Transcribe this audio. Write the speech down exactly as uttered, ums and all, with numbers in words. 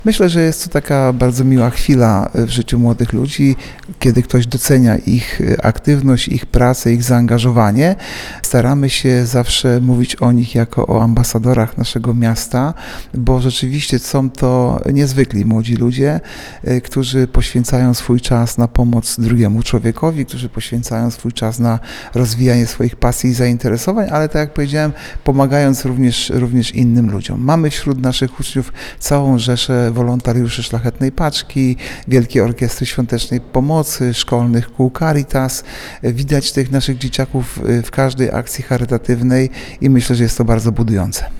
Myślę, że jest to taka bardzo miła chwila w życiu młodych ludzi, kiedy ktoś docenia ich aktywność, ich pracę, ich zaangażowanie. Staramy się zawsze mówić o nich jako o ambasadorach naszego miasta, bo rzeczywiście są to niezwykli młodzi ludzie, którzy poświęcają swój czas na pomoc drugiemu człowiekowi, którzy poświęcają swój czas na rozwijanie swoich pasji i zainteresowań, ale tak jak powiedziałem, pomagając również, również innym ludziom. Mamy wśród naszych uczniów całą rzeszę wolontariuszy Szlachetnej Paczki, Wielkiej Orkiestry Świątecznej Pomocy, szkolnych kół Caritas. Widać tych naszych dzieciaków w każdej akcji charytatywnej i myślę, że jest to bardzo budujące.